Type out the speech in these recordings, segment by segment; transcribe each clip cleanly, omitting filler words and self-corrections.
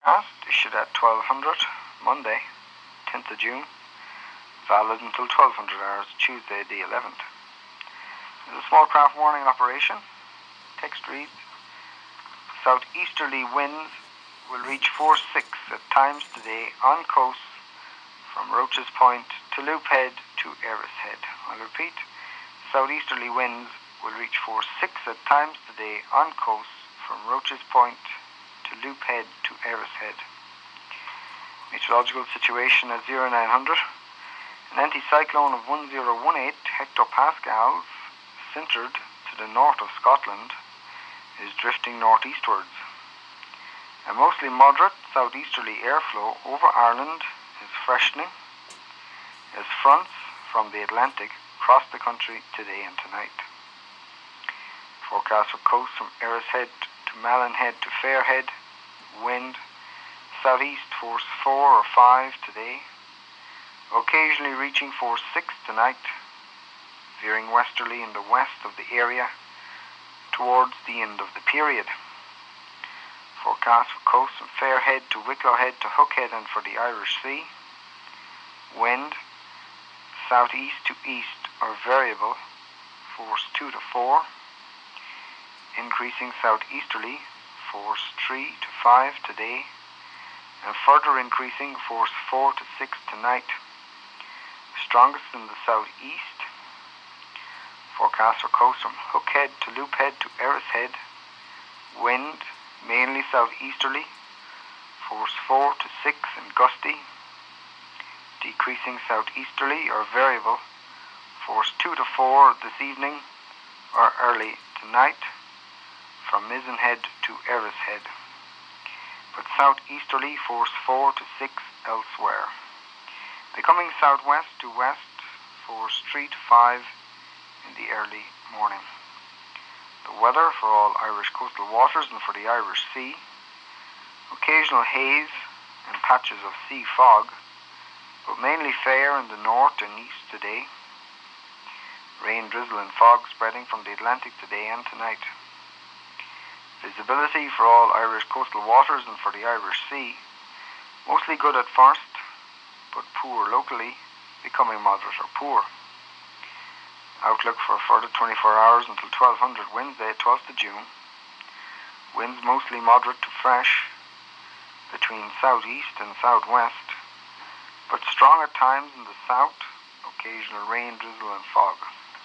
Issued at 1200, Monday, 10th of June, valid until 1200 hours, Tuesday the 11th. There's a small craft warning in operation. Text reads, southeasterly winds will reach force 6 at times today on coast from Roaches Point to Loop Head to Erris Head. I'll repeat, southeasterly winds will reach force 6 at times today on coast from Roaches Point to Loop Head to Erris Head. Meteorological situation at 0900. An anticyclone of 1018 hectopascals, centred to the north of Scotland, is drifting northeastwards. A mostly moderate southeasterly airflow over Ireland is freshening as fronts from the Atlantic cross the country today and tonight. Forecast for coast from Erris Head to Malin Head to Fairhead. Wind southeast force 4 or 5 today, occasionally reaching force 6 tonight, veering westerly in the west of the area towards the end of the period. Forecast for coast from Fairhead to Wicklow Head to Hookhead and for the Irish Sea. Wind southeast to east or variable, force 2 to 4, increasing southeasterly, force 3 to 5 today, and further increasing force 4 to 6 tonight. Strongest in the southeast. Forecast for coast from Hookhead to Loop Head to Erris Head. Wind mainly southeasterly, force 4 to 6 and gusty. Decreasing southeasterly or variable, force 2 to 4 this evening or early tonight from Mizen Head to Erris Head, but southeasterly force 4 to 6 elsewhere. Becoming southwest to west, force 3 to 5 in the early morning. The weather for all Irish coastal waters and for the Irish Sea: occasional haze and patches of sea fog, but mainly fair in the north and east today. Rain, drizzle and fog spreading from the Atlantic today and tonight. Visibility for all Irish coastal waters and for the Irish Sea: mostly good at first, but poor locally, becoming moderate or poor. Outlook for a further 24 hours until 1200, Wednesday, 12th of June. Winds mostly moderate to fresh, between southeast and southwest, but strong at times in the south, occasional rain, drizzle and fog.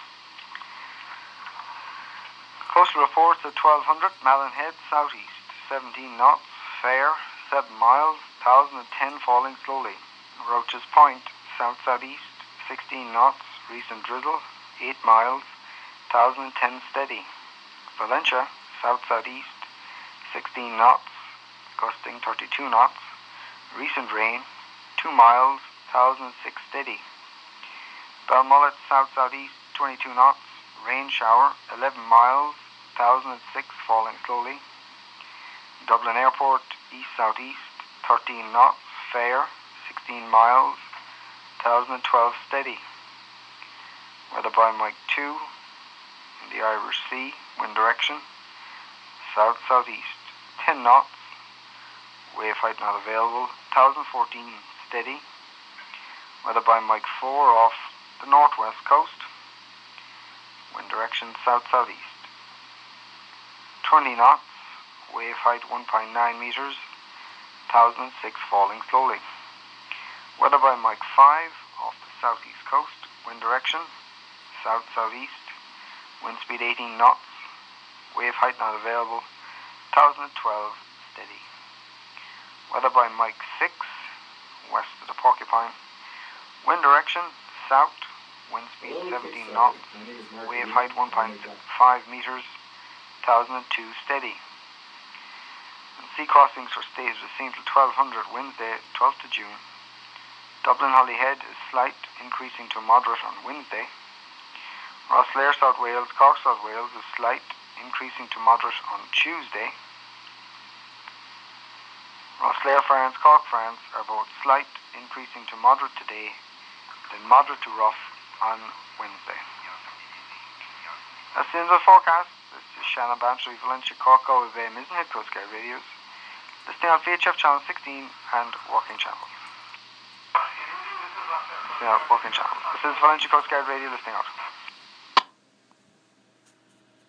Coastal reports at 1200, Malin Head, southeast, 17 knots, fair, 7 miles, 1010 falling slowly. Roaches Point, south-southeast, 16 knots, recent drizzle, 8 miles, 1010 steady. Valentia, south-southeast, 16 knots, gusting 32 knots, recent rain, 2 miles, 1006 steady. Belmullet, south-southeast, 22 knots, rain shower, 11 miles, 1006 falling slowly. Dublin Airport, east-southeast, 13 knots, fair, 16 miles, 1012 steady. Weather by Mike 2 in the Irish Sea, wind direction, south-southeast, 10 knots, wave height not available, 1014 steady. Weather by Mike 4 off the northwest coast, wind direction south-southeast. 20 knots, wave height 1.9 meters, 1006 falling slowly. Weather by Mike 5 off the southeast coast, wind direction south-southeast, wind speed 18 knots, wave height not available, 1012 steady. Weather by Mike 6 west of the Porcupine, wind direction south, wind speed 17 knots, wave height 1.5 meters, 1002 steady. And sea crossings for stays was seen till 1200, Wednesday, 12th of June. Dublin Holyhead is slight, increasing to moderate on Wednesday. Rosslare, South Wales, Cork, South Wales is slight, increasing to moderate on Tuesday. Rosslare, France, Cork, France are both slight, increasing to moderate today, then moderate to rough on Wednesday. As soon as the forecast, this is Shannon Bantry, Valencia, Cork, Galway Bay, Mizen Head Coast Guard Radios. Listening out VHF channel 16 and working channels. Listening out working channels. This is Valencia Coast Guard Radio listening out.